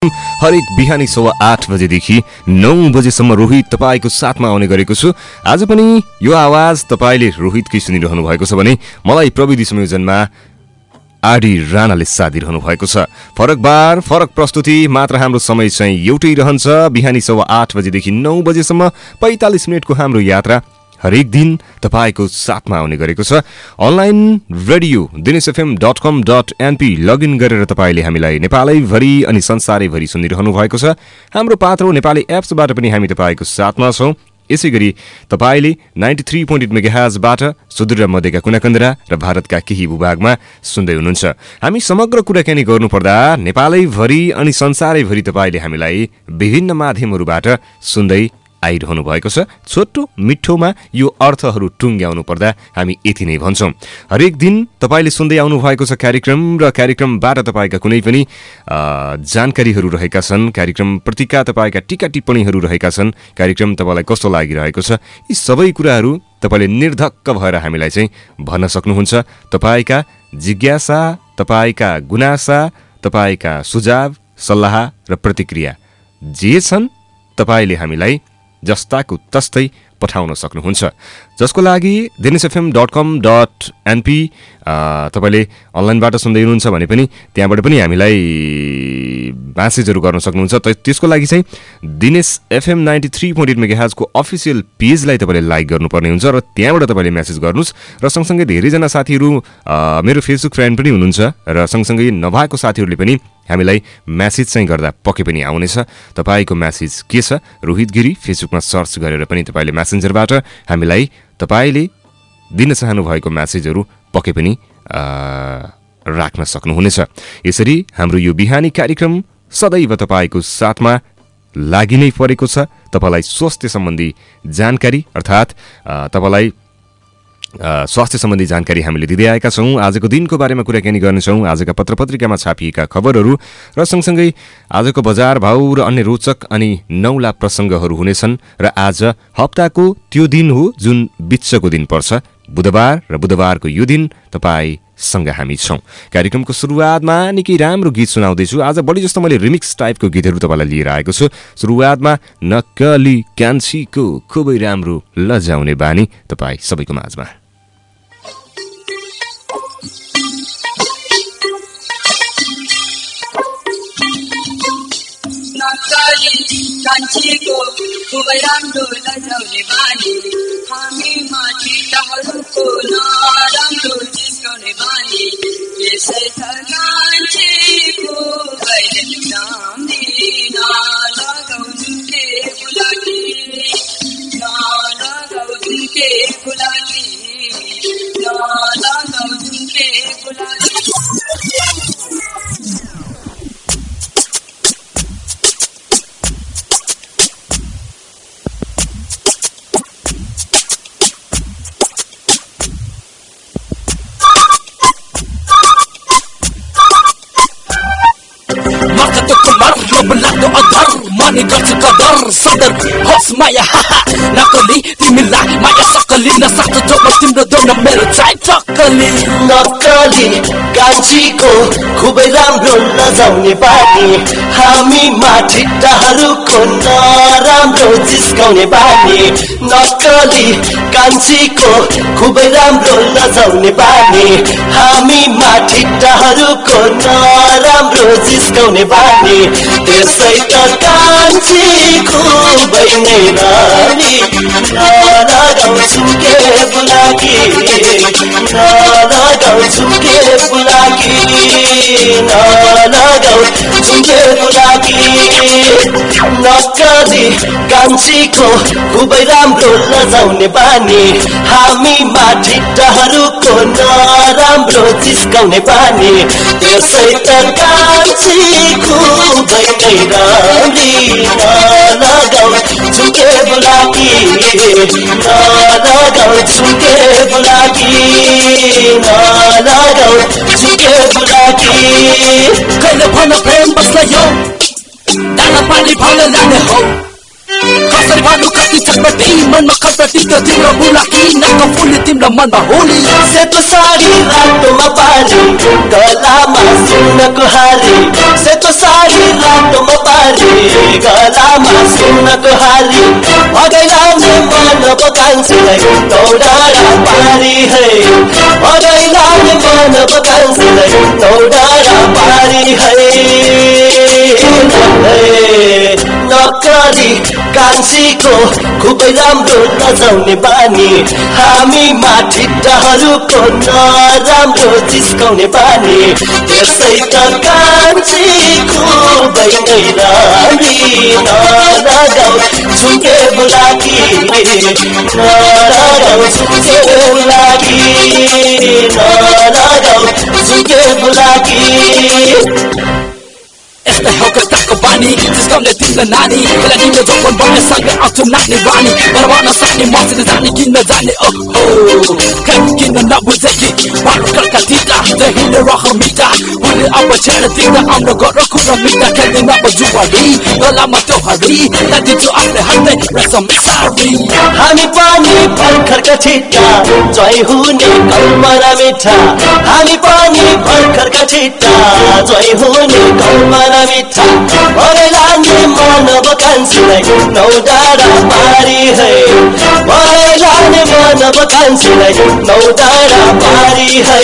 हरेक बिहानी 8:15 बजेदेखि 9 बजेसम्म रोहित तपाईको साथमा आउने गरेको छु। आज पनि यो आवाज तपाईले रोहितकै सुनिरहनु भएको छ भने मलाई प्रविधि संयोजनमा आडी राणाले साथ दिइरहनु भएको छ। फरक बार फरक प्रस्तुति मात्र हाम्रो समय चाहिँ एउटै रहन्छ। बिहानी 8:15 बजेदेखि 9 बजेसम्म 45 मिनेटको हाम्रो यात्रा हरेक दिन तपाईको साथमा आउने गरेको छ। अनलाइन रेडियो dinesfm.com.np लगइन गरेर तपाईले हामीलाई नेपालैभरि अनि संसारैभरि सुनिरहनु भएको छ। हाम्रो पात्रो नेपाली एप्सबाट पनि हामी तपाईको साथमा छौं। यसैगरी तपाईले 93.8 मेगाहर्जबाट सुदूर र मध्यका कुनाकन्दरा र भारतका केही भूभागमा सुन्दै हुनुहुन्छ। हामी समग्र कुराकानी गर्नुपर्दा नेपालैभरि अनि संसारैभरि तपाईले हामीलाई विभिन्न माध्यमहरूबाट सुन्दै आइरहनु भएको छ। छोटो मिठोमा यो अर्थहरू टुङ्ग्याउनु पर्दा हामी यति नै भन्छौं। हरेक दिन तपाईले सुन्दै आउनु भएको छ कार्यक्रम र कार्यक्रमबाट तपाईका कुनै पनि जानकारीहरू रहेका छन्। कार्यक्रम प्रतिका तपाईका टीका टिप्पणीहरू रहेका छन्। कार्यक्रम तपाईलाई कस्तो लागिरहेको छ यी सबै कुराहरू तपाईले निर्धक्क भएर हामीलाई चाहिँ भन्न सक्नुहुन्छ। तपाईका जिज्ञासा, तपाईका गुनासा, तपाईका सुझाव, सल्लाह र प्रतिक्रिया जे छन् तपाईले हामीलाई जस्ताको तस्तै पठाउन सक्नुहुन्छ। जसको लागि dinesfm.com.np तपाईले अनलाइनबाट सुन्दै हुनुहुन्छ भने पनि त्यहाँबाट पनि हामीलाई मेसेजहरू गर्न सक्नुहुन्छ। त्यसको लागि चाहिँ दिनेश FM 93.8 मेगाहर्ज को अफिसियल पेजलाई तपाईले लाइक गर्नुपर्ने हुन्छ र त्यहाँबाट तपाईले मेसेज गर्नुस्। र सँगसँगै धेरैजना साथीहरू मेरो फेसबुक फ्रेन्ड पनि हुनुहुन्छ र सँगसँगै नभएको साथीहरूले पनि हामीलाई मेसेज चाहिँ गर्दा पक्कै पनि आउनेछ। तपाईको मेसेज के छ रोहित गिरी फेसबुकमा सर्च गरेर पनि तपाईले मेसेन्जरबाट हामीलाई तपाईले दिन चाहनु भएको मेसेजहरू पक्कै पनि राख्न सक्नुहुनेछ। यसरी हाम्रो यो बिहानी कार्यक्रम सदैव तपाईको साथमा लागि नै परेको छ। तपाईलाई स्वास्थ्य सम्बन्धी जानकारी अर्थात् तपाईलाई स्वास्थ्य सम्बन्धी जानकारी हामीले दिँदै आएका छौं। आजको दिनको बारेमा कुराकानी गर्नेछौं। आजका पत्रपत्रिकामा छापिएका खबरहरू र सँगसँगै आजको बजार भाउ र अन्य रोचक अनि नौला प्रसंगहरू हुनेछन्। र आज हप्ताको त्यो दिन हो जुन बिचको दिन पर्छ बुधबार र बुधबारको यो दिन तपाईसँग हामी छौं। कार्यक्रमको सुरुवातमा निकै राम्रो गीत सुनाउँदैछु। आज बढी जस्तो मैले रिमिक्स टाइपको गीतहरू तपाईलाई लिएर आएको छु। सुरुवातमा नक्कली कान्छीको खुबै राम्रो लजाउने बानी तपाई सबैको माझमा। कान्छीको खुबै राम्रो लजाउने बानी हामी माथि टाढोको नराम्रो जिस्काउने बानी यसै छ कान्छीको कहिले जाम्दी नलगाउ झुम्के बुलाकी नलगाउ झुम्के बुलाकी नलगाउ झुम्के बुलाकी। सदर होस् माया नकली तिमीलाई माया सकली नसक्छ जोमा तिम्रो दोन मेरो चाइ टक्कली नक्कली कान्छीको खुबै राम्रो लजाउने बानी हामी माथि टाढोको नराम्रो जिस्काउने बानी नक्कली कान्छीको खुबै राम्रो लजाउने बानी हामी माथि टाढोको नराम्रो जिस्काउने बानी त्यसै त कान्छी खुबै नै रानी नलगाउँछु के बुलाकी नलगाउँछु के बुलाकी नलगाउँछु के बुलाकी नक्कली कान्छीको खुबै राम्रो लजाउने बानी हामी माथि टाढोको नराम्रो जिस्काउने बानी त्यसै त कान्छी खुबै नै रानी नलगाउँछु के बुलाकी नलगाउँछु के बुलाकी नलगाउँछु के बुलाकी। कहिले भन प्रेम बस्यो दाना पानी भन लाने हो कसरी भन्नु कति चटपटी मनमा खटपटी त तिम्रो बुलाकी नक्क फुल्ने तिम्रो मनमा होली सेतो साडी रातोमा पानी गलामा सुनको हाली सेतो साडी रातोमा गलामा सुनको हाली अगाइ लाने मानव कान्छीलाई नौडारा पारी है अगाइ लाने मानव कान्छीलाई नौडारा पारी है नक्कली कान्छीको खुबै राम्रो नजाउने बानी हामी माठिट्टाहरूको नराम्रो जिस्काउने बानी त्यसै त कान्छी खुबै नै राम्री नलगाऊ झुके बुलाकी नलगाऊ झुके बुलाकी नलगाऊ झुके बुलाकी यस्तै हो कस्ताको बानी सिस्टमले तिमीलाई नानी बेला तिम्रो जोपन बन्ने सँगै आउँछौ नाच्ने बानी बर्बाद नसाने मसित जाने किन्न जाने किन्न नबुझे कि बाटो कल्का दिँदा हिँड्ने रह मिटा उसले अब छेड दिँदा आउन गर कुरा मिटा खेल्दैन अब जुवारी गलामा त्यो हरी दिन्छु आफ्नै हातै रसम सारी हामी पानी भर्खरका छिट्टा जय हुने कल्पना मिठा हामी पानी भर्खरका छिट्टा जय हुने कल्पना मिठा अगाइ लाने मानव कान्छीलाई नौडारा पारी है अगाइ लाने मानव कान्छीलाई नौडारा पारी है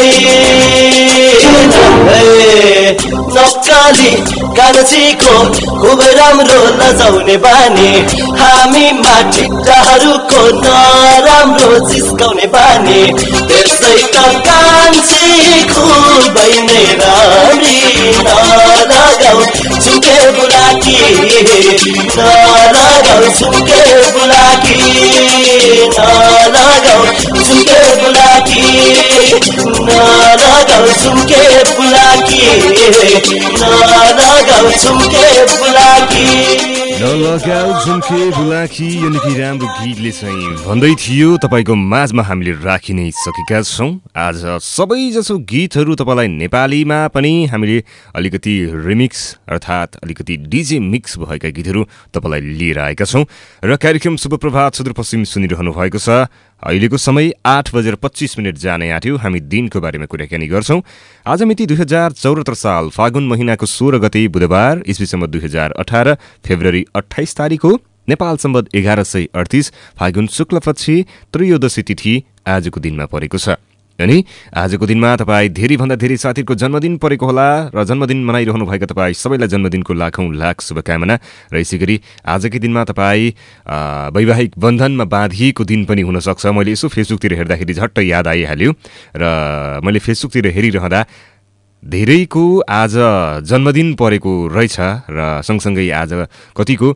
नक्कली कान्छीको खुबै राम्रो लजाउने बानी हामी माठिट्टाहरूको नराम्रो जिस्काउने बानी त्यसै त कान्छी खुबै नै राम्री नलगाऊ झुके बुलाकी नलगाऊ झुके बुलाकी नलगाऊ झुके बुलाकी नलगाऊ झुके बुलाकी नलगाऊ झुके बुलाकी नलगाऊ झुम्के बुलाकी यो निकै राम्रो गीतले चाहिँ भन्दै थियो तपाईँको माझमा हामीले राखि नै सकेका छौँ। आज सबैजसो गीतहरू तपाईँलाई नेपालीमा पनि हामीले अलिकति रिमिक्स अर्थात् अलिकति डिजे मिक्स भएका गीतहरू तपाईँलाई लिएर आएका छौँ र कार्यक्रम शुभ प्रभात सुदूरपश्चिम सुनिरहनु भएको छ। अहिलेको समय 8:25 जाने आँट्यो। हामी दिनको बारेमा कुराकानी गर्छौँ। आज मिति 2074 साल फागुन महिनाको 16 गते बुधबार इस्वी सम्वत 2018 फेब्रुअरी 28 तारिक हो। नेपाल सम्वत 1138 फागुन शुक्लपक्ष त्रयोदशी तिथि आजको दिनमा परेको छ। अनि आजको दिनमा तपाईँ धेरैभन्दा धेरै साथीहरूको जन्मदिन परेको होला र जन्मदिन मनाइरहनु भएका तपाईँ सबैलाई जन्मदिनको लाखौँ लाख शुभकामना र यसै गरी आजकै दिनमा तपाईँ वैवाहिक बन्धनमा बाँधिएको दिन पनि हुनसक्छ। मैले यसो फेसबुकतिर हेर्दाखेरि झट्ट याद आइहाल्यो र मैले फेसबुकतिर हेरिरहँदा धेरैको आज जन्मदिन परेको रहेछ र सँगसँगै आज कतिको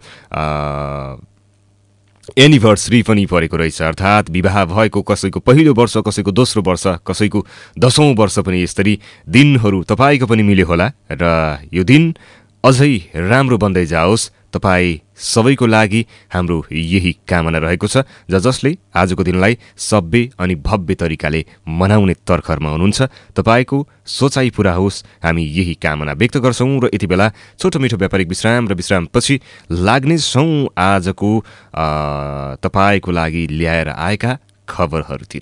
एनिभर्सरी पनि परेको रहेछ। अर्थात् विवाह भएको कसैको पहिलो वर्ष, कसैको दोस्रो वर्ष, कसैको 10औं वर्ष पनि यसरी दिनहरू तपाईँको पनि मिल्यो होला र यो दिन अझै राम्रो बन्दै जाओस्। तपाईँ सबैको लागि हाम्रो यही कामना रहेको छ जसले आजको दिनलाई सभ्य अनि भव्य तरिकाले मनाउने तर्खरमा हुनुहुन्छ। तपाईँको सोचाइ पुरा होस्, हामी यही कामना व्यक्त गर्छौँ। र यति बेला छोटो मिठो व्यापारिक विश्राम र विश्रामपछि लाग्नेछौँ आजको तपाईँको लागि ल्याएर आएका खबरहरूतिर।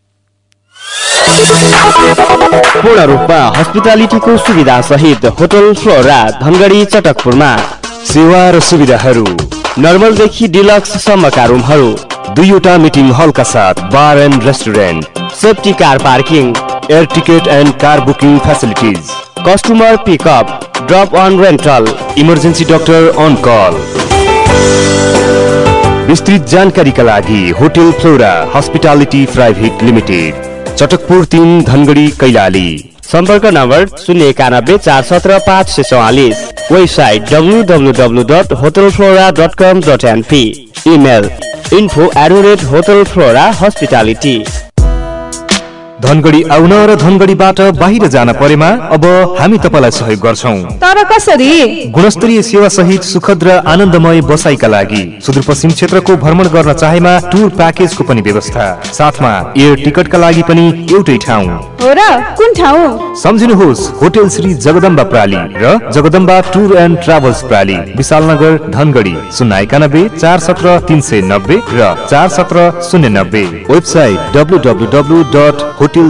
पूर्ण रूपमा हस्पिटालिटीको सुविधा सहित होटल फ्लोरा धनगढी चटकपुरमा सेवा र सुविधाहरू नर्मलदेखि डिलक्स सम्मका रुमहरू, 2वटा मिटिङ हलका साथ bar and restaurant, safety car parking, air ticket and car booking facilities, customer pickup, drop on rental, emergency doctor on call. विस्तृत जानकारीका लागि hotel Flora hospitality private limited, Chatakpur 3 Dhangadhi Kailali. सम्पर्क number 091 417 544, website www.hotelflora.com.np, email info@hotelflora hospitality। Dhangadhi आउन र धनगढीबाट बाहिर जान परेमा अब हामी तपाईलाई सहयोग गर्छौं। तर कसरी? गुणस्तरीय सेवा सहित सुखद र आनन्दमय बसाइका लागि सुदूरपश्चिम क्षेत्रको भ्रमण गर्न चाहेमा टुर प्याकेजको पनि व्यवस्था, साथमा एयर टिकटका लागि पनि एउटै ठाउँ हो र कुन ठाउँ? सम्झिनुहोस्, होटल श्री जगदम्बा प्राली र जगदम्बा टुर एन्ड ट्राभल्स प्राली, विशालनगर धनगढी। 091 417 390 र 417 090। Website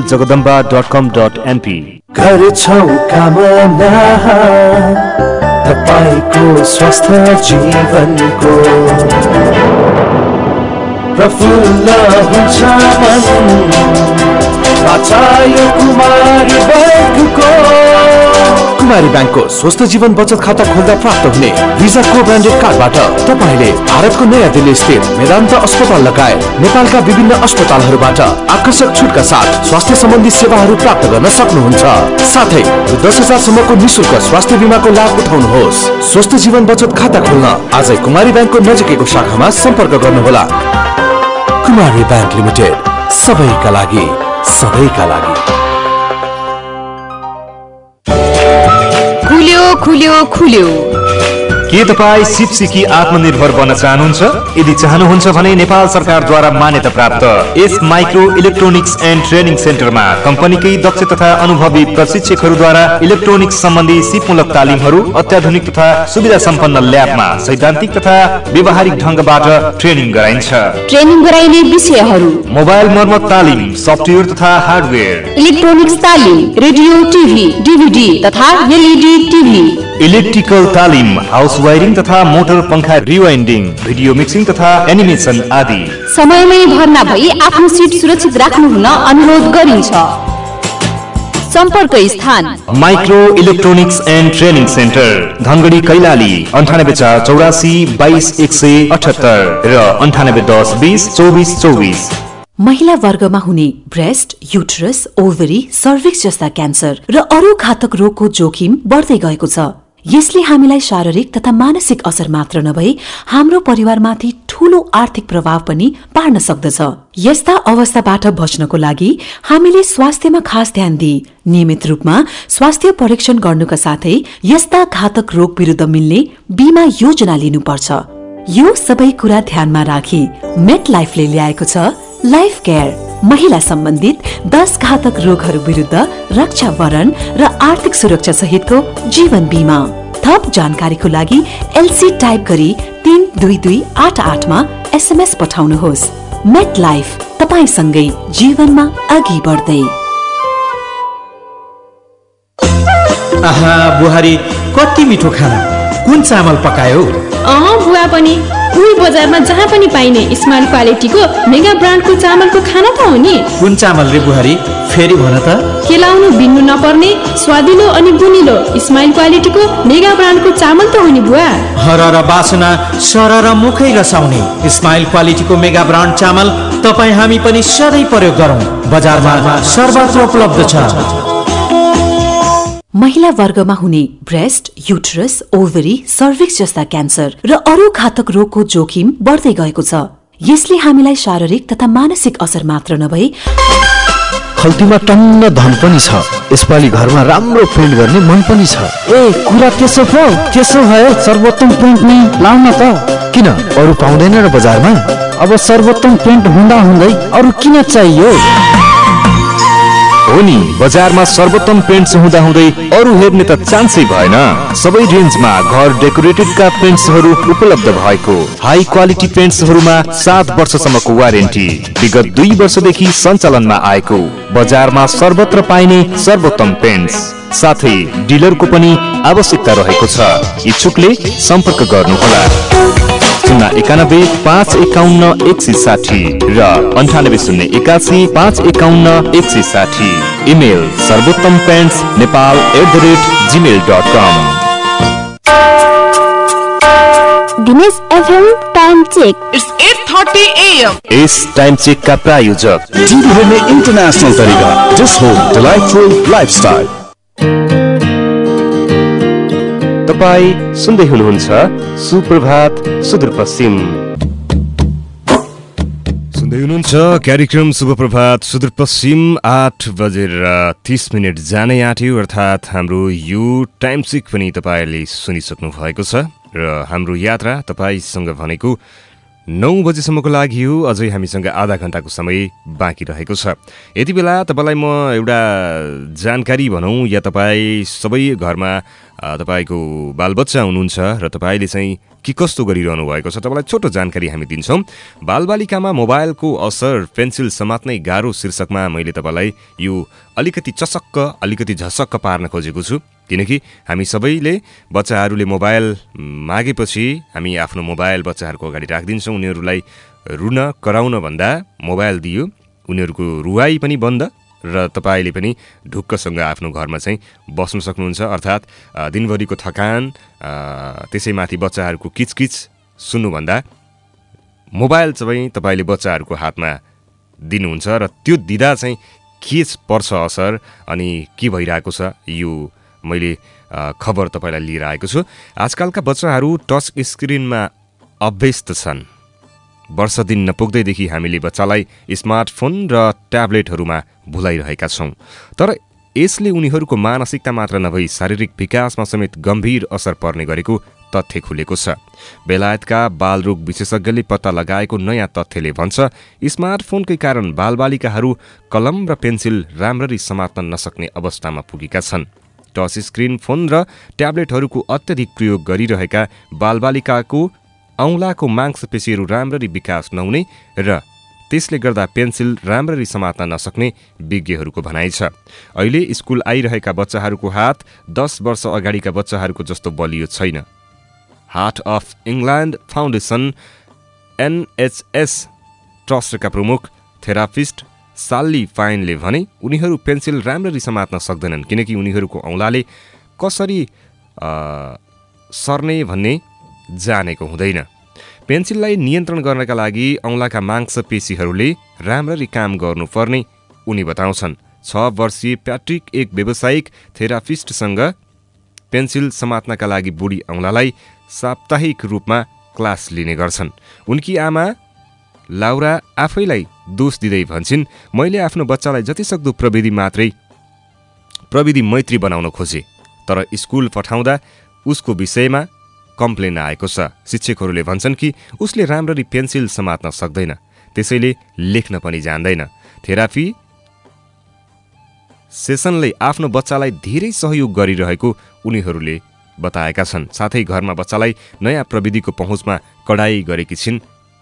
www.hoteljagdamba.com.np। गर्छौ कामना तपाईको स्वास्थ्य जीवनको प्रफुल्ल हुन्छ मन यो कुमारी ब्याङ्कको कुमारी ब्याङ्कको स्वस्थ जीवन बचत खाता खोल्दा प्राप्त हुने भिजा को ब्रान्डेड कार्डबाट तपाईले भारतको नयाँ दिल्ली स्थित मेदान्त अस्पताल लगायत नेपालका विभिन्न अस्पतालहरूबाट आकर्षक छुटका साथ स्वास्थ्य सम्बन्धी सेवाहरू प्राप्त गर्न सक्नुहुन्छ। साथै 10,000 सम्मको निशुल्क स्वास्थ्य बिमाको लाभ उठाउनुहोस्। स्वस्थ जीवन बचत खाता खोल्न आजै कुमारी ब्याङ्कको नजिकैको शाखामा सम्पर्क गर्नुहोला। कुमारी ब्याङ्क लिमिटेड, सबैका लागि सधैँका लागि। खुल्यो के तपाईँ शिक्षिकी आत्मनिर्भर बन्न चाहनुहुन्छ? यदि चाहनुहुन्छ भने नेपाल सरकारद्वारा मान्यता प्राप्त S micro electronics and training सेन्टरमा कम्पनीकै दक्ष तथा अनुभवी प्रशिक्षकहरूद्वारा इलेक्ट्रोनिक्स सम्बन्धी सिपमूलक तालिमहरू अत्याधुनिक तथा सुविधा सम्पन्न ल्याबमा सैद्धान्तिक तथा व्यवहारिक ढङ्गबाट ट्रेनिङ गराइन्छ। ट्रेनिङ गराइने विषयहरू मोबाइल मर्मत तालिम, सफ्टवेयर तथा हार्डवेयर, इलेक्ट्रोनिक्स तालिम, रेडियो, टिभी, डिभिडी तथा एलइडी टिभी, इलेक्ट्रिकल तालिम, हाउस वायरिङ तथा मोटर पंखा रिवाइन्डिङ, भिडियो मिक्सिङ तथा एनिमेसन आदि। समयमै भर्ना भई आफ्नो सिट सुरक्षित राख्नु हुन अनुरोध गरिन्छ। सम्पर्क स्थान micro electronics and training centre, Dhangadhi Kailali, 9864221178 र 9810202424। महिला वर्गमा हुने ब्रेस्ट, युटरस, ओभरी, सर्भिक्स जस्ता क्यान्सर र अरू घातक रोगको जोखिम बढ्दै गएको छ। यसले हामीलाई शारीरिक तथा मानसिक असर मात्र नभई हाम्रो परिवारमाथि ठूलो आर्थिक प्रभाव पनि पार्न सक्दछ। यस्ता अवस्थाबाट बच्नको लागि हामीले स्वास्थ्यमा खास ध्यान दिई नियमित रूपमा स्वास्थ्य परीक्षण गर्नुका साथै यस्ता घातक रोग विरुद्ध मिल्ने बीमा योजना लिनुपर्छ। यो सबै कुरा ध्यानमा राखी मेट लाइफले ल्याएको छ लाइफ केयर, महिला सम्बन्धित 10 घातक रोगहरू विरुद्ध रक्षा वरण र आर्थिक सुरक्षा सहितको जीवन बीमा। थप जानकारीको लागि एलसी टाइप गरी 32288 मा एसएमएस पठाउनुहोस्। मेट लाइफ, तपाईसँगै जीवनमा अघि बढ्दै। आहा बुहारी, कति मिठो खाना! कुन चामल पकायो? बुवा पनि उही बजारमा जहाँ पनि पाइने स्माइल क्वालिटीको मेगा ब्रान्डको चामलको खाना त हो नि। कुन चामल रे बुहारी? फेरि भन त। केलाउनु बिन्नु नपर्ने स्वादिलो अनि गुनिलो स्माइल क्वालिटीको मेगा ब्रान्डको चामल त हो नि बुवा। हरर बासना सरर मुखै रसाउने स्माइल क्वालिटीको मेगा ब्रान्ड चामल तपाईँ हामी पनि सधैँ प्रयोग गरौँ। बजारमा सर्वत्र उपलब्ध छ। महिला वर्गमा हुने ब्रेस्ट, युटरस, ओभरी, सर्भिक्स जस्ता क्यान्सर र अरू घातक रोगको जोखिम बढ्दै गएको छ। यसले हामीलाई शारीरिक तथा मानसिक असर मात्र नभई खल्तीमा टन्न धन पनि छ। यसपालि घरमा राम्रो पेन्ट गर्ने मन पनि छ। कुरा त्यसो पो त्यसो भए सर्वोत्तम पेन्ट नै लाउन त। किन अरू पाउँदैन र बजारमा? अब सर्वोत्तम पेन्ट हुँदा हुँदै अरू किन चाहियो? हो नि, बजारमा सर्वोत्तम पेन्ट्स हुँदा हुँदै अरू हेर्ने त चान्सै भएन। सबै रेन्जमा घर डेकोरेटेडका पेन्ट्सहरू उपलब्ध भएको हाई क्वालिटी पेन्ट्सहरूमा 7 वर्षसम्मको वारेन्टी, विगत 2 वर्षदेखि सञ्चालनमा आएको बजारमा सर्वत्र पाइने सर्वोत्तम पेन्ट्स, साथै डिलरको पनि आवश्यकता रहेको छ। इच्छुकले सम्पर्क गर्नुहोला 091-551-160 र 9801-551-160। Email sarvottampentsnepal@gmail.com। Dinesh FM time check. It's 8:30 AM. इस टाइम चेक का प्रायोजक टिभी हेर्ने इन्टरनेशनल तरिका जस्ट होम डिलाइटफुल लाइफस्टाइल। तपाईं सुन्दै हुनुहुन्छ सुप्रभात सुदूरपश्चिम। सुन्दै हुनुहुन्छ कार्यक्रम शुभप्रभात सुदूरपश्चिम। 8:30 जानै आँट्यो, अर्थात् हाम्रो यो टाइम चेक पनि तपाईँले सुनिसक्नु भएको छ र हाम्रो यात्रा तपाईँसँग भनेको 9 बजेसम्मको लागि हो। अझै हामीसँग आधा घण्टाको समय बाँकी रहेको छ। यति बेला तपाईँलाई म एउटा जानकारी भनौँ, या तपाईँ सबै घरमा तपाईँको बालबच्चा हुनुहुन्छ र तपाईँले चाहिँ के कस्तो गरिरहनु भएको छ, तपाईँलाई छोटो जानकारी हामी दिन्छौँ। बालबालिकामा मोबाइलको असर पेन्सिल समात्नै गाह्रो शीर्षकमा मैले तपाईँलाई यो अलिकति चसक्क अलिकति झसक्क पार्न खोजेको छु। किनकि हामी सबैले बच्चाहरूले मोबाइल मागेपछि हामी आफ्नो मोबाइल बच्चाहरूको अगाडि राखिदिन्छौँ। उनीहरूलाई रुन कराउन भन्दा मोबाइल दियो, उनीहरूको रुवाई पनि बन्द र तपाईँले पनि ढुक्कसँग आफ्नो घरमा चाहिँ बस्न सक्नुहुन्छ। अर्थात् दिनभरिको थकान त्यसैमाथि बच्चाहरूको किचकिच सुन्नुभन्दा मोबाइल चाहिँ तपाईँले बच्चाहरूको हातमा दिनुहुन्छ र त्यो दिँदा चाहिँ के पर्छ असर अनि के भइरहेको छ यो मैले खबर तपाईँलाई लिएर आएको छु। आजकलका बच्चाहरू टच स्क्रिनमा अभ्यस्त छन्। वर्ष दिन नपुग्दैदेखि हामीले बच्चालाई स्मार्टफोन र ट्याब्लेटहरूमा भुलाइरहेका छौँ। तर यसले उनीहरूको मानसिकता मात्र नभई शारीरिक विकासमा समेत गम्भीर असर पर्ने गरेको तथ्य खुलेको छ। बेलायतका बालरोग विशेषज्ञले पत्ता लगाएको नयाँ तथ्यले भन्छ स्मार्टफोनकै कारण बालबालिकाहरू कलम र पेन्सिल राम्ररी समात्न नसक्ने अवस्थामा पुगेका छन्। टच स्क्रिन फोन र ट्याब्लेटहरूको अत्यधिक प्रयोग गरिरहेका बालबालिकाको औँलाको मांसपेशीहरू राम्ररी विकास नहुने र त्यसले गर्दा पेन्सिल राम्ररी समात्न नसक्ने विज्ञहरूको भनाइ छ। अहिले स्कुल आइरहेका बच्चाहरूको हात 10 वर्ष अगाडिका बच्चाहरूको जस्तो बलियो छैन। Heart of England foundation NHS ट्रस्टका प्रमुख थेरापिस्ट साल्ली फाइनले भने उनीहरू पेन्सिल राम्ररी समात्न सक्दैनन् किनकि उनीहरूको औँलाले कसरी सर्ने भन्ने जानेको हुँदैन। पेन्सिललाई नियन्त्रण गर्नका लागि औँलाका मांसपेशीहरूले राम्ररी काम गर्नुपर्ने उनी बताउँछन्। 6 वर्षीय प्याट्रिक एक व्यावसायिक थेरापिस्टसँग पेन्सिल समात्नका लागि बुढी औँलालाई साप्ताहिक रूपमा क्लास लिने गर्छन्। उनकी आमा लाउरा आफैलाई दोष दिँदै भन्छन्, मैले आफ्नो बच्चालाई जतिसक्दो प्रविधि मैत्री बनाउन खोजे, तर स्कुल पठाउँदा उसको विषयमा कम्प्लेन आएको छ। शिक्षकहरूले भन्छन् कि उसले राम्ररी पेन्सिल समात्न सक्दैन, त्यसैले लेख्न पनि जान्दैन। थेरापी सेसनले आफ्नो बच्चालाई धेरै सहयोग गरिरहेको उनीहरूले बताएका छन्। साथै घरमा बच्चालाई नयाँ प्रविधिको पहुँचमा कडाई गरेकी छिन्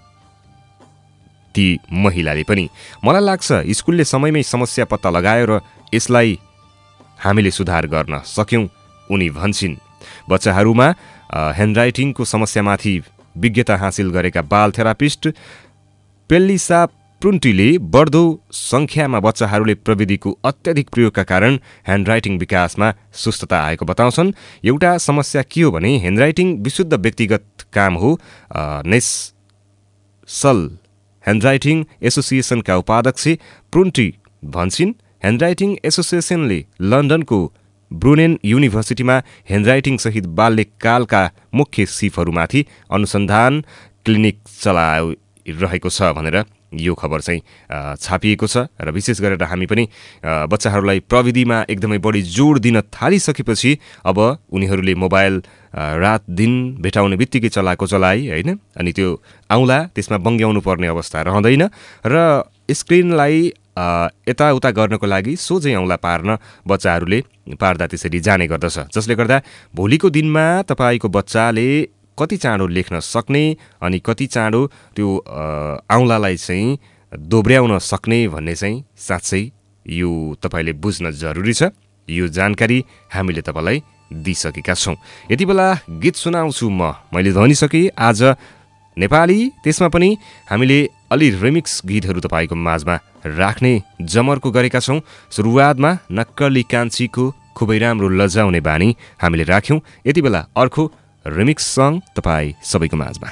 ती महिलाले पनि। मलाई लाग्छ स्कुलले समयमै समस्या पत्ता लगायो र यसलाई हामीले सुधार गर्न सक्यौं, उनी भन्छन्। बच्चाहरूमा ह्यान्डराइटिङको समस्यामाथि विज्ञता हासिल गरेका बाल थेरापिस्ट पेल्लिसा प्रुन्टीले बढ्दो संख्यामा बच्चाहरूले प्रविधिको अत्यधिक प्रयोगका कारण ह्यान्डराइटिङ विकासमा सुस्तता आएको बताउँछन्। एउटा समस्या के हो भने ह्यान्डराइटिङ विशुद्ध व्यक्तिगत काम हो। नेसल ह्यान्डराइटिङ एसोसिएसनका उपाध्यक्ष प्रुन्टी भन्छन्, ह्यान्डराइटिङ एसोसिएसनले लन्डनको ब्रुनेन युनिभर्सिटीमा ह्यान्डराइटिङ सहित बाल्यकालका मुख्य सिपहरूमाथि अनुसन्धान क्लिनिक चलाइरहेको छ भनेर यो खबर चाहिँ छापिएको छ। र विशेष गरेर हामी पनि बच्चाहरूलाई प्रविधिमा एकदमै बढी जोड दिन थालिसकेपछि अब उनीहरूले मोबाइल रात दिन भेटाउने बित्तिकै चलाइ होइन, अनि त्यो औँला त्यसमा बङ्ग्याउनु पर्ने अवस्था रहँदैन र स्क्रिनलाई यताउता गर्नको लागि सोझै औँला पार्न बच्चाहरूले पार्दा त्यसरी जाने गर्दछ, जसले गर्दा भोलिको दिनमा तपाईँको बच्चाले कति चाँडो लेख्न सक्ने अनि कति चाँडो त्यो औँलालाई चाहिँ दोब्र्याउन सक्ने भन्ने चाहिँ साँच्चै यो तपाईँले बुझ्न जरुरी छ। यो जानकारी हामीले तपाईँलाई दिइसकेका छौँ। यति बेला गीत सुनाउँछु मैले भनिसकेँ आज नेपाली, त्यसमा पनि हामीले अलि रिमिक्स गीतहरू तपाईँको माझमा राख्ने जमर्को गरेका छौँ। सुरुवातमा नक्कली कान्छीको खुबै राम्रो लजाउने बानी हामीले राख्यौँ। यति बेला अर्को रिमिक्स सङ तपाईँ सबैको माझमा।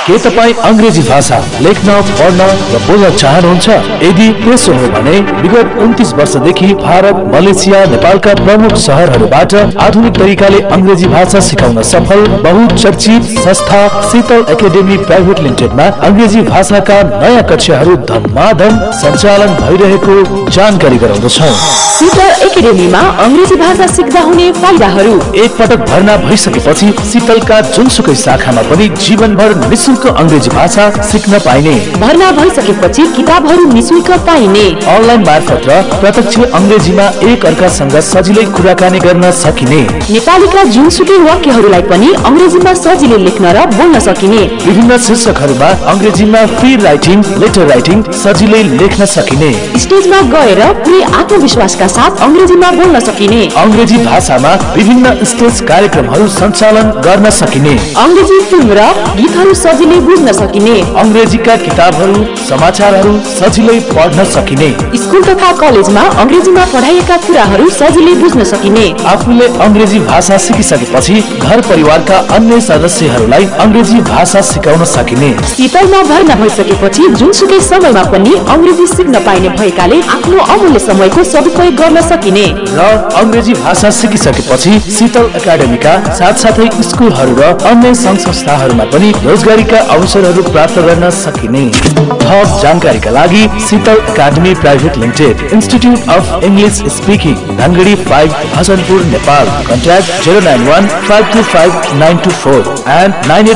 के तपाईँ अंग्रेजी भाषा लेख्न पढ्न र बोल्न चाहनुहुन्छ? यदि त्यसो हो भने विगत 29 वर्षदेखि भारत, मलेसिया, नेपालका प्रमुख शहरहरूबाट आधुनिक तरिकाले अंग्रेजी भाषा सिकाउन सफल बहुचर्चित संस्था शीतल एकेडेमी प्राइभेट लिमिटेडमा अंग्रेजी भाषाका नयाँ कक्षाहरू धमाधम सञ्चालन भइरहेको जानकारी गराउँदछौँ। शीतल एकेडेमीमा अंग्रेजी भाषा सिक्दा हुने फाइदाहरू। एक पटक भर्ना भइसकेपछि शीतलका जुनसुकै शाखामा पनि जीवनभर निशुल्क अंग्रेजी भाषा सिक्न पाइने। भर्ना भइसकेपछि किताबहरू निशुल्क पाइने। अनलाइन मार्फत र प्रत्यक्ष अंग्रेजीमा एक अर्कासँग सजिलै कुराकानी गर्न सकिने। नेपालीका जुनसुकै वाक्यहरूलाई पनि अंग्रेजीमा सजिलै लेख्न र बोल्न सकिने। विभिन्न शीर्षकहरूमा अंग्रेजीमा फ्री राइटिङ, लेटर राइटिङ सजिलै लेख्न सकिने। स्टेजमा गएर पुरै आत्मविश्वासका साथ अंग्रेजीमा बोल्न सकिने। अंग्रेजी भाषामा विभिन्न स्टेज कार्यक्रमहरू सञ्चालन गर्न सकिने। अंग्रेजी फिल्म र गीतहरू सजिलै बुझ्न सकिने। अंग्रेजीका किताबहरू, समाचारहरू सजिलै पढ्न सकिने। स्कुल तथा कलेजमा अंग्रेजीमा पढाइएका कुराहरू सजिलै बुझ्न सकिने। आफूले अंग्रेजी भाषा सिकिसकेपछि घर परिवारका अन्य सदस्यहरूलाई अंग्रेजी भाषा सिकाउन सकिने। शीतलमा भर्ना भइसकेपछि जुनसुकै समयमा पनि अंग्रेजी सिक्न पाइने भएकाले आफ्नो अमूल्य समयको सदुपयोग गर्न सकिने। र अंग्रेजी भाषा सिकिसकेपछि शीतल एकाडेमीका साथसाथै स्कुलहरू र अन्य संघ संस्थाहरूमा पनि रोजगारीका अवसरहरू प्राप्त गर्न सकिने। थप जानकारीका लागि Sheetal academy private limited, institute of English speaking, Dhangadhi 5, Hasanpur, Nepal. Contact 091-525-924 and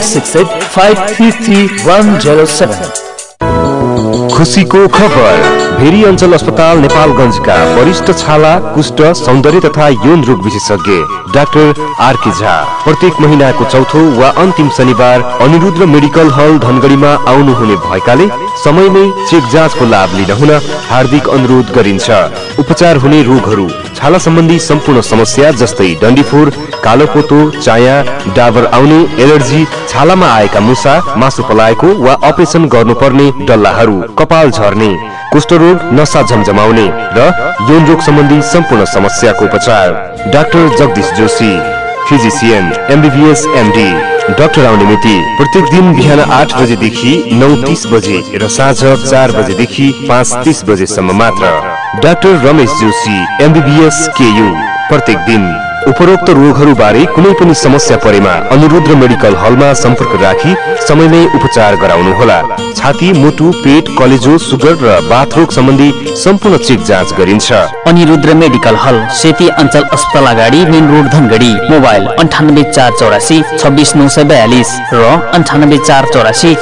9868-533-107। खुसीको खबर। भेरी अञ्चल अस्पताल नेपालगञ्जका वरिष्ठ छाला, कुष्ठ, सौन्दर्य तथा यौन रोग विशेषज्ञ डाक्टर आरके झा प्रत्येक महिनाको चौथो वा अन्तिम शनिबार अनिरुद्ध मेडिकल हल धनगढीमा आउनुहुने भएकाले समयमै चेक जाँचको लाभ लिन हुन हार्दिक अनुरोध गरिन्छ। उपचार हुने रोगहरू: छाला सम्बन्धी सम्पूर्ण समस्या जस्तै डन्डीफोर, कालोपोतो, चाया, डाबर आउने, एलर्जी, छालामा आएका मुसा, मासु पलाएको वा अपरेसन गर्नुपर्ने डल्लाहरू, कपाल झर्ने, कुष्ठरोग, नसा झमझमाउने र यौन रोग सम्बन्धी सम्पूर्ण समस्याको उपचार। Doctor Jagdish Joshi, physician, MBBS, MD. Doctor आउने मिति प्रत्येक दिन बिहान 8 बजेदेखि 9:30 बजे र साँझ 4 बजेदेखि 5:30 बजेसम्म मात्र। Doctor Ramesh Joshi, MBBS, KU, प्रत्येक दिन। उपरोक्त रोगहरू बारे कुनै पनि समस्या परेमा अनिरुद्ध मेडिकल हलमा सम्पर्क राखी समयमै उपचार गराउनु होला। छाती, मुटु, पेट, कलेजो, सुगर र बाथ रोग सम्बन्धी सम्पूर्ण चेक जाँच गरिन्छ। अनिरुद्ध मेडिकल हल, सेती अञ्चल अस्पताल अगाडि, मेन रोड, धनगढी। मोबाइल 98 484 26942 र 98 484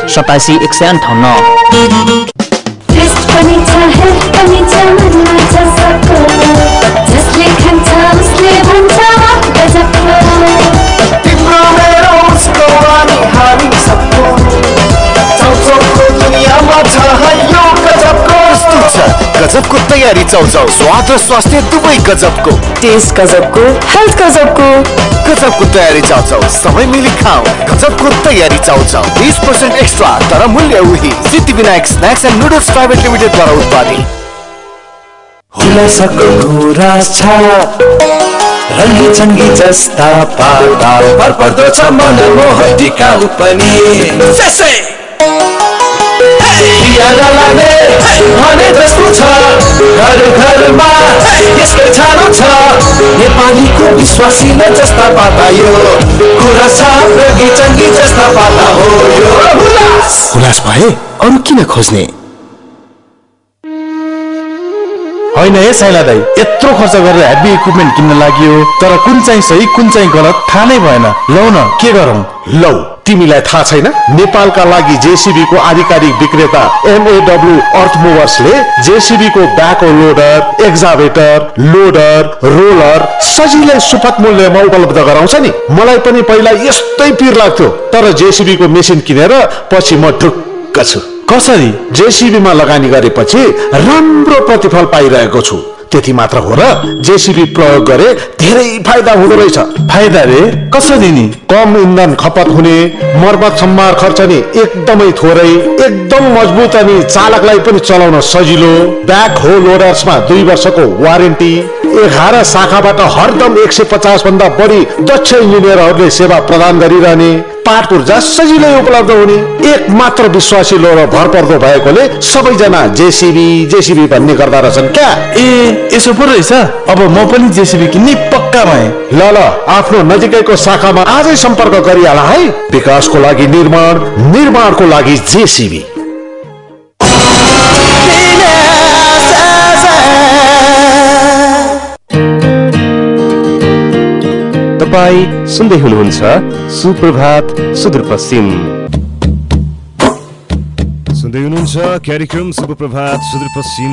87158। तिम्रो मेरो उसको वाणी हामी सबको चौचौको दुनियाँमा छ यो गजबको। प्रस्तुत छ गजबको तयारी चौचौ, स्वाद र स्वास्थ्य दुवै गजबको। टेस्ट गजबको, हेल्थ गजबको। गजबको तयारी चौचौ, समय मिली खाऊ। गजबको तयारी चौचौ 20% एक्स्ट्रा तर मूल्य उही। Siddhivinayak snacks and noodles private लिमिटेडद्वारा उत्पादित। हुलासाको रास छ, रङ्गी चङ्गी जस्ता पाता भरपर्दो छ मनमोहक टिकाउ पनि। भने जस्तो छ घर घरमा यसको छानो छ। नेपालीको विश्वासी न जस्ता पाता यो कुरा छ, रङ्गी चङ्गी जस्ता पाता हो यो। हुलास भए अरू किन खोज्ने? होइन हे साइला दाई, यत्रो खर्च गरेर हेभी इक्विपमेन्ट किन्न लाग्यो, तर कुन चाहिँ सही कुन चाहिँ गलत थाहा नै भएन। लौ न के गरौँ? लौ तिमीलाई थाहा छैन? नेपालका लागि जेसीबी को आधिकारिक विक्रेता MAW अर्थ मूवर्सले जेसीबी को backhoe loader, excavator, loader, roller सजिलै सुपथ मूल्यमा उपलब्ध गराउँछ नि। मलाई पनि पहिला यस्तै पिर लाग्थ्यो, तर जेसीबी को मेसिन किनेर पछि म ढुक्क छु। कसरी? जेसीबी मा लगानी गरेपछि राम्रो प्रतिफल पाइरहेको छु। त्यति मात्र हो र जेसीबी प्रयोग गरे धेरै फाइदा हुँदो रहेछ। फाइदा रे? कसरी नि? कम इन्धन खपत हुने, मर्मत सम्मार खर्च नि एकदमै थोरै, एकदम मजबुत अनि चालकलाई पनि चलाउन सजिलो। ब्याक हो लोडर्समा 2 वर्षको वारेन्टी, 11 शाखाबाट हरदम 150 भन्दा बढी दक्ष इन्जिनियरहरूले सेवा प्रदान गरिरहने, पाठ ऊर्जा सजिलै उपलब्ध हुने, एक मात्र विश्वासिलो र भरपर्दो भएकोले सबैजना जेसीबी भन्ने गर्दा रहेछन् क्या। यसो पो रहेछ। अब म पनि जेसीबी किन्ने पक्का भएँ। ल आफ्नो नजिकैको शाखामा आजै सम्पर्क गरिहाल है। विकासको लागि निर्माणको लागि जेसीबी। तपाईँ सुन्दै हुनुहुन्छ सुप्रभात सुदूरपश्चिम। सुन्दै हुनुहुन्छ कार्यक्रम सुप्रभात सुदूरपश्चिम।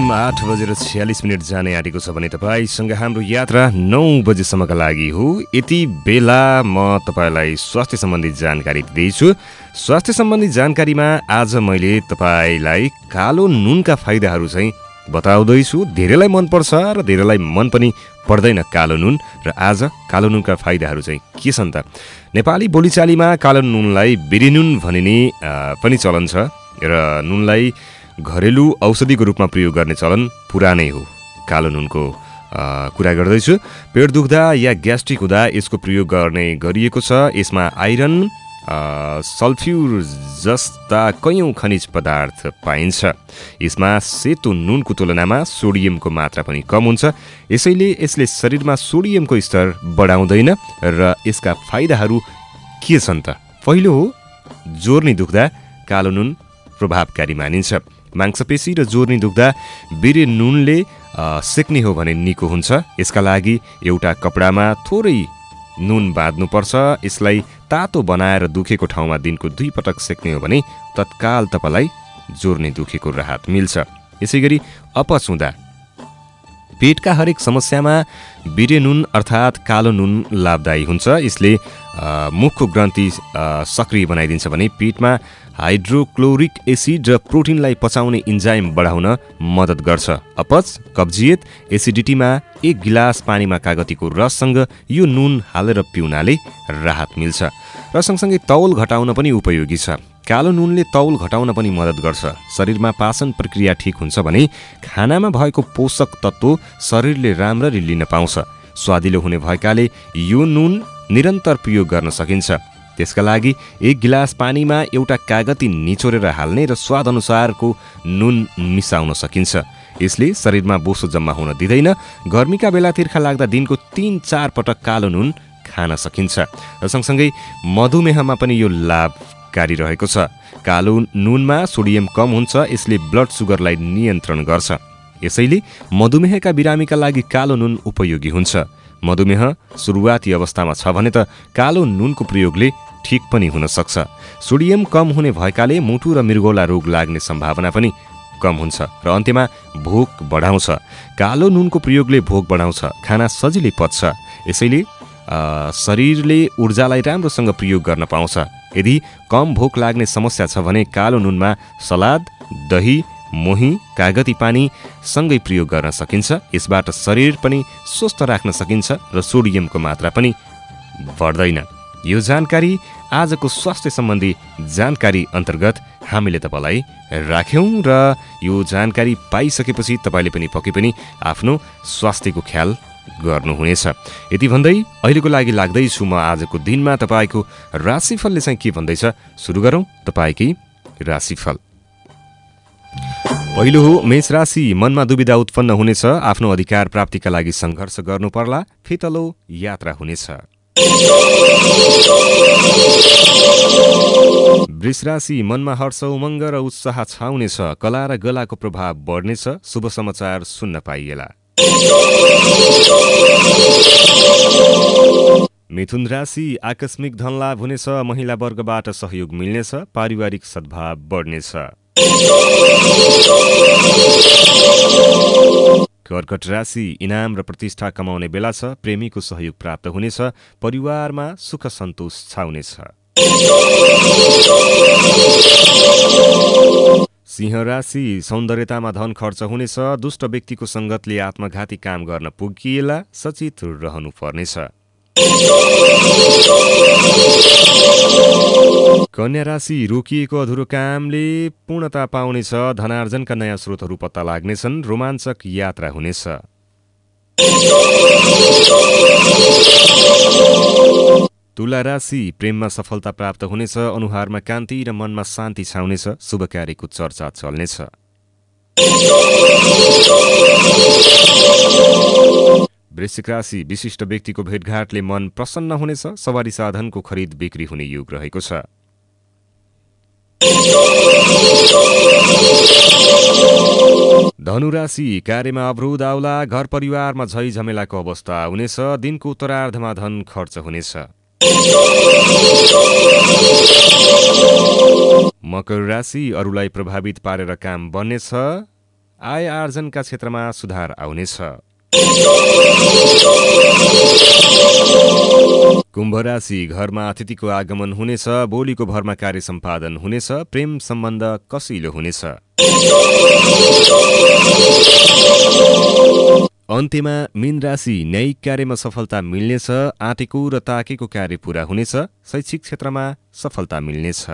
8:46 जाने आँटेको छ भने तपाईँसँग हाम्रो यात्रा 9 बजेसम्मका लागि हो। यति बेला म तपाईँलाई स्वास्थ्य सम्बन्धी जानकारी दिँदैछु। स्वास्थ्य सम्बन्धी जानकारीमा आज मैले तपाईँलाई कालो नुनका फाइदाहरू चाहिँ बताउँदैछु। धेरैलाई मनपर्छ र धेरैलाई मन पनि पर्दैन कालो नुन। र आज कालो नुनका फाइदाहरू चाहिँ के छन् त? नेपाली बोलीचालीमा कालो नुनलाई बिरी नुन भनिने पनि चलन छ र नुनलाई घरेलु औषधिको रूपमा प्रयोग गर्ने चलन पुरानै हो। कालो नुनको कुरा गर्दैछु। पेट दुख्दा या ग्यास्ट्रिक हुँदा यसको प्रयोग गर्ने गरिएको छ। यसमा आइरन, सल्फ्युर जस्ता कैयौँ खनिज पदार्थ पाइन्छ। यसमा सेतो नुनको तुलनामा सोडियमको मात्रा पनि कम हुन्छ। यसैले यसले शरीरमा सोडियमको स्तर बढाउँदैन। र यसका फाइदाहरू के छन् त? पहिलो हो, जोर्नी दुख्दा कालो नुन प्रभावकारी मानिन्छ। मांसपेशी र जोर्नी दुख्दा बिरे नुनले सेक्ने हो भने निको हुन्छ। यसका लागि एउटा कपडामा थोरै नुन बाँध्नुपर्छ। यसलाई तातो बनाएर दुखेको ठाउँमा दिनको 2 पटक सेक्ने हो भने तत्काल तपाईँलाई जोर्नी दुखेको राहत मिल्छ। यसैगरी अपच हुँदा पेटका हरेक समस्यामा बिरे नुन अर्थात् कालो नुन लाभदायी हुन्छ। यसले मुखको ग्रन्थि सक्रिय बनाइदिन्छ भने पेटमा हाइड्रोक्लोरिक एसिड र प्रोटिनलाई पचाउने इन्जाइम बढाउन मद्दत गर्छ। अपच, कब्जियत, एसिडिटीमा 1 गिलास पानीमा कागतीको रससँग यो नुन हालेर पिउनाले राहत मिल्छ। र सँगसँगै तौल घटाउन पनि उपयोगी छ। कालो नुनले तौल घटाउन पनि मद्दत गर्छ। शरीरमा पाचन प्रक्रिया ठिक हुन्छ भने खानामा भएको पोषक तत्त्व शरीरले राम्ररी लिन पाउँछ। स्वादिलो हुने भएकाले यो नुन निरन्तर प्रयोग गर्न सकिन्छ। त्यसका लागि 1 गिलास पानीमा एउटा कागती निचोरेर हाल्ने र स्वाद अनुसारको नुन मिसाउन सकिन्छ। यसले शरीरमा बोसो जम्मा हुन दिँदैन। गर्मीका बेला तिर्खा लाग्दा दिनको 3-4 पटक कालो नुन खान सकिन्छ। र सँगसँगै मधुमेहमा पनि यो लाभकारी रहेको छ। कालो नुनमा सोडियम कम हुन्छ। यसले ब्लड सुगरलाई नियन्त्रण गर्छ। यसैले मधुमेहका बिरामीका लागि कालो नुन उपयोगी हुन्छ। मधुमेह सुरुवाती अवस्थामा छ भने त कालो नुनको प्रयोगले ठिक पनि हुन सक्छ। सोडियम कम हुने भएकाले मुटु र मृगौला रोग लाग्ने सम्भावना पनि कम हुन्छ र अन्त्यमा भोक बढाउँछ। कालो नुनको प्रयोगले भोक बढाउँछ। खाना सजिलै पच्छ। यसैले शरीरले ऊर्जालाई राम्रोसँग प्रयोग गर्न पाउँछ। यदि कम भोक लाग्ने समस्या छ भने कालो नुनमा सलाद, दही, मोही, कागती पानी सँगै प्रयोग गर्न सकिन्छ। यसबाट शरीर पनि स्वस्थ राख्न सकिन्छ र सोडियमको मात्रा पनि बढ्दैन। यो जानकारी आजको स्वास्थ्य सम्बन्धी जानकारी अन्तर्गत हामीले तपाईँलाई राख्यौँ र यो जानकारी पाइसकेपछि तपाईँले पनि पक्कै पनि आफ्नो स्वास्थ्यको ख्याल गर्नुहुनेछ। यति भन्दै अहिलेको लागि लाग्दैछु म आजको दिनमा तपाईँको राशिफलले चाहिँ के भन्दैछ सुरु गरौँ। तपाईँकै राशिफल पहिलो हो मेष राशि। मनमा दुविधा उत्पन्न हुनेछ। आफ्नो अधिकार प्राप्तिका लागि सङ्घर्ष गर्नु पर्ला। फितलो यात्रा हुनेछ। वृष राशि। मनमा हर्ष, उमङ्ग र उत्साह छाउनेछ। कला र गलाको प्रभाव बढ्नेछ। शुभ समाचार सुन्न पाइएला। मिथुन राशि। आकस्मिक धनलाभ हुनेछ। महिला वर्गबाट सहयोग मिल्नेछ। पारिवारिक सद्भाव बढ्नेछ। कर्कट राशि। इनाम र प्रतिष्ठा कमाउने बेला छ। प्रेमीको सहयोग प्राप्त हुनेछ। परिवारमा सुख सन्तोष छाउनेछ। सिंह राशि। सौन्दर्यतामा धन खर्च हुनेछ। दुष्ट व्यक्तिको सङ्गतले आत्मघाती काम गर्न पुगिएला। सचेत रहनु पर्नेछ। कन्या राशि। रोकिएको अधुरो कामले पूर्णता पाउनेछ। धनार्जनका नयाँ स्रोतहरू पत्ता लाग्नेछन्। रोमाञ्चक यात्रा हुनेछ। तुला राशि प्रेममा सफलता प्राप्त हुनेछ, अनुहारमा कान्ति र मनमा शान्ति छाउनेछ, शुभ कार्यको चर्चा चल्नेछ। वृश्चिक राशि विशिष्ट व्यक्तिको भेटघाटले मन प्रसन्न हुनेछ, सवारी साधनको खरिद बिक्री हुने योग रहेको छ। धनुराशि कार्यमा अवरोध आउला, घर परिवारमा झै झमेलाको अवस्था हुनेछ, दिनको उत्तरार्धमा धन खर्च हुनेछ। मकर राशि अरूलाई प्रभावित पारेर काम बन्नेछ, आय आर्जनका क्षेत्रमा सुधार आउनेछ। कुम्भ राशि घरमा अतिथिको आगमन हुनेछ, बोलीको भरमा कार्य सम्पादन हुनेछ, प्रेम सम्बन्ध कसिलो हुनेछ। अन्त्यमा मीन राशि न्यायिक कार्यमा सफलता मिल्नेछ, आँटेको र ताकेको कार्य पूरा हुनेछ, शैक्षिक क्षेत्रमा सफलता मिल्नेछ।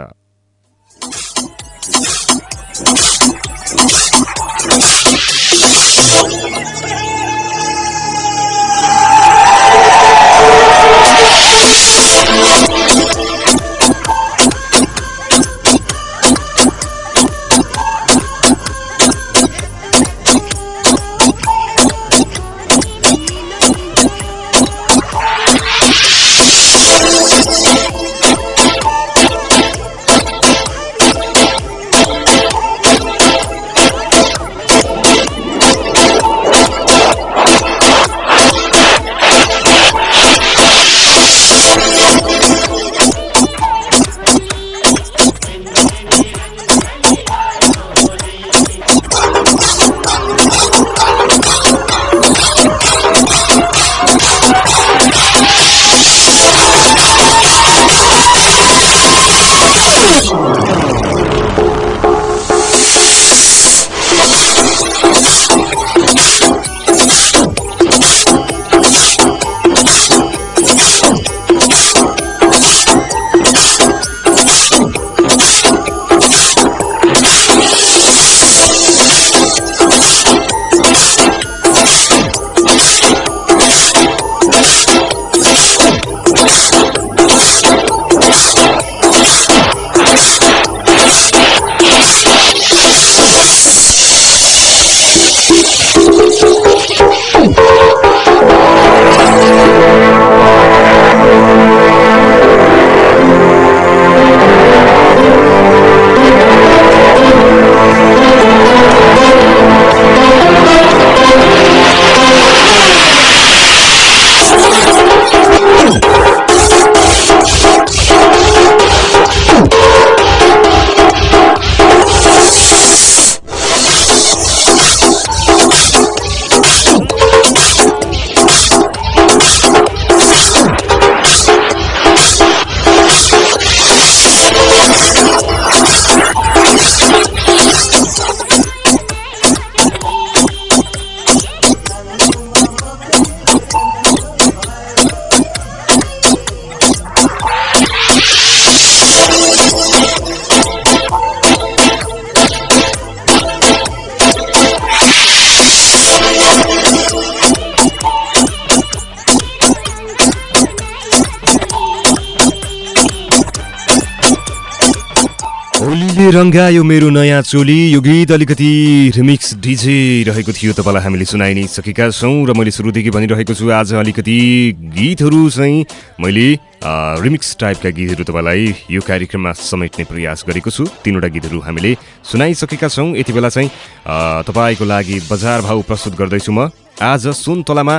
रंगायो मेरो नयाँ चोली, यो गीत अलिकति रिमिक्स डीजे रहेको थियो, तपाईलाई हामीले सुनाइ नै सकेका छौं र मैले सुरुदेखि भनिरहेको छु आज अलिकति गीतहरू चाहिँ मैले रिमिक्स टाइपका गीतहरू तपाईलाई यो कार्यक्रममा समेट्ने प्रयास गरेको छु। तीनवटा गीतहरू हामीले सुनाइसकेका छौं। यति बेला चाहिँ तपाईको लागि बजार भाउ प्रस्तुत गर्दैछु म। आज सुन तोलामा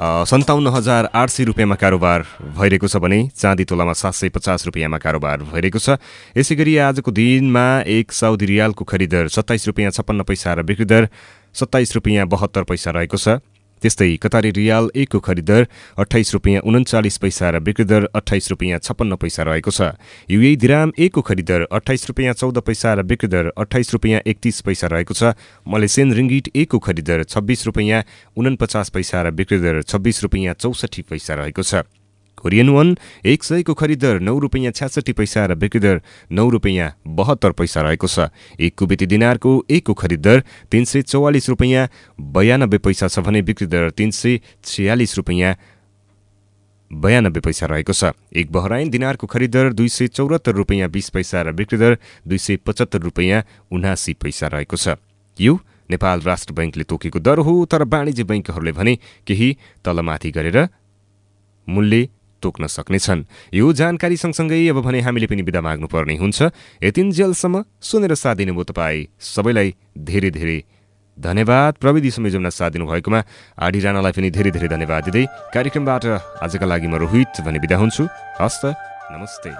57,800 रुपियाँमा कारोबार भइरहेको छ भने चाँदी तोलामा 750 रुपियाँमा कारोबार भइरहेको छ। यसैगरी आजको दिनमा एक साउदी रियालको खरिदर 27 रुपियाँ 56 पैसा र बिक्री दर 27 रुपियाँ 72 पैसा रहेको छ। त्यस्तै कतारी रियाल एकको खरिदर 28 रुपियाँ 39 पैसा र बिक्री दर 28 रुपियाँ 56 पैसा रहेको छ। युएई दिराम एकको खरिदर 28 रुपियाँ 14 पैसा र बिक्री दर 28 रुपियाँ 31 पैसा रहेको छ। मलेसियन रिङ्गिट एकको खरिदर 26 रुपियाँ 49 पैसा र बिक्री दर 26 रुपियाँ 64 पैसा रहेको छ। कोरियन वन 100 को खरिदर 9 रुपियाँ 66 पैसा र बिक्री दर 9 रुपियाँ 72 पैसा रहेको छ। एक कुवेती दिनारको एकको खरिदर 344 रुपियाँ 92 पैसा छ भने बिक्री दर 346 रुपियाँ 92 पैसा रहेको छ। एक बहराइन दिनारको खरिददर 274 रुपैयाँ 20 पैसा र बिक्रीदर 275 रुपैयाँ 79 पैसा रहेको छ। यो नेपाल राष्ट्र बैंकले तोकेको दर हो, तर वाणिज्य बैंकहरूले भने केही तलमाथि गरेर मूल्य तोक्न सक्नेछन्। यो जानकारी सँगसँगै अब भने हामीले पनि बिदा माग्नुपर्ने हुन्छ। यतिन्जेलसम्म सुनेर साथ दिनुभयो तपाईँ सबैलाई धेरै धेरै धन्यवाद। प्रविधि संयोजनमा साथ दिनुभएकोमा आडी राणालाई पनि धेरै धेरै धन्यवाद दिँदै कार्यक्रमबाट आजका लागि म रोहित भने बिदा हुन्छु। हस्त नमस्ते।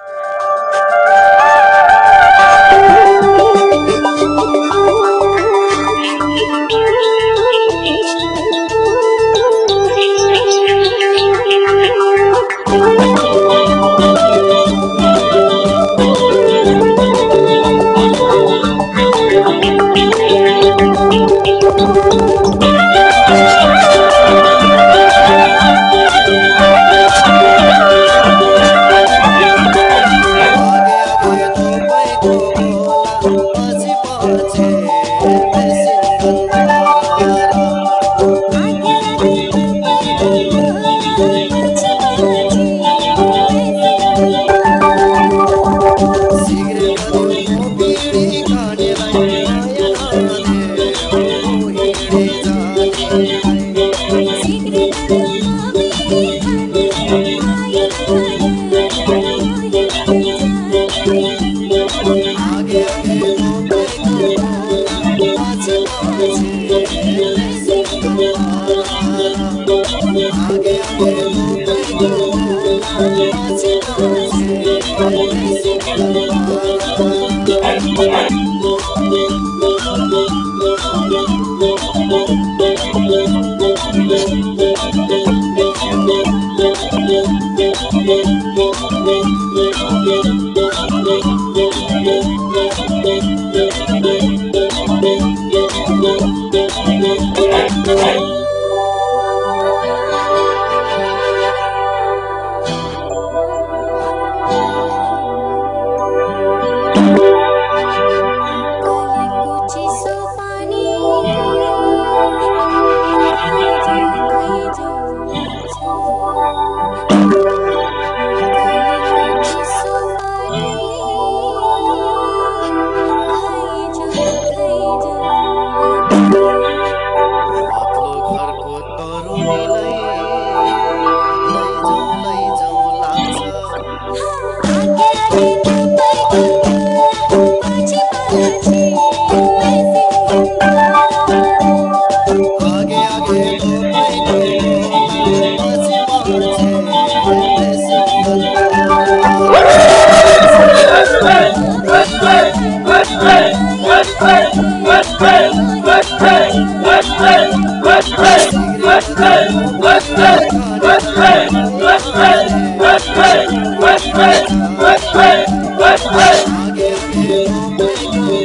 Hey!